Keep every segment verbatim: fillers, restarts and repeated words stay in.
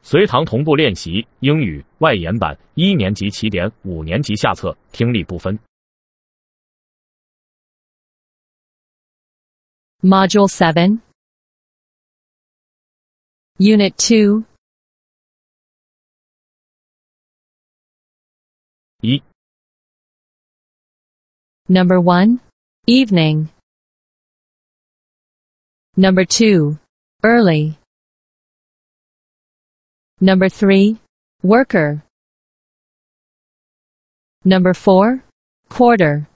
随堂同步练习英语外延版一年级起点五年级下册听力部分。 Module seven, Unit two, 一 Number one, Evening. Number two, Early. Number three, Worker. Number four, Quarter.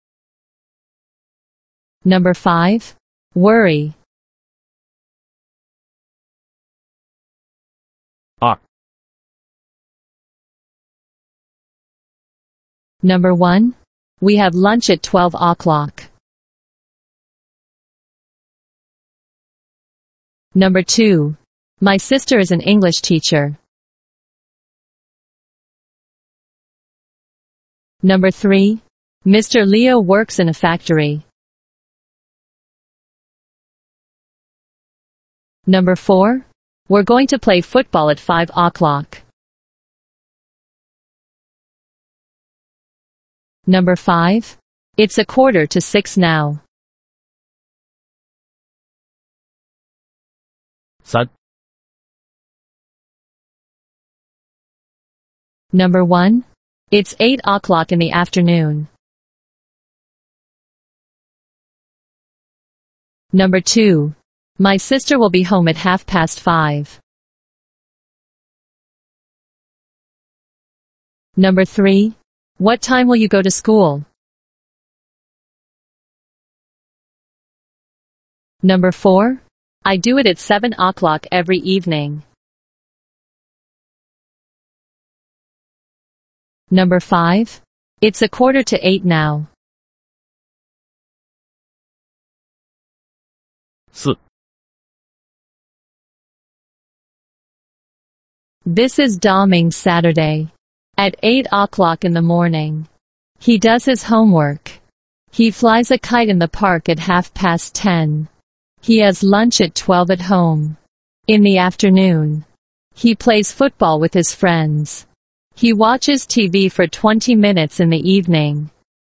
Number five, Worry. 二 Number one, we have lunch at twelve o'clock. Number two, my sister is an English teacher. Number three, Mister Leo works in a factory. Number four, we're going to play football at five o'clock. Number five, it's a quarter to six now. 三 Number one, it's eight o'clock in the afternoon. Number two, my sister will be home at half past five. Number three, what time will you go to school? Number four, I do it at seven o'clock every evening. Number five, it's a quarter to eight now. 四 This is Doming's Saturday. At eight o'clock in the morning. He does his homework. He flies a kite in the park at half past ten. He has lunch at twelve at home. In the afternoon, he plays football with his friends. He watches T V for twenty minutes in the evening.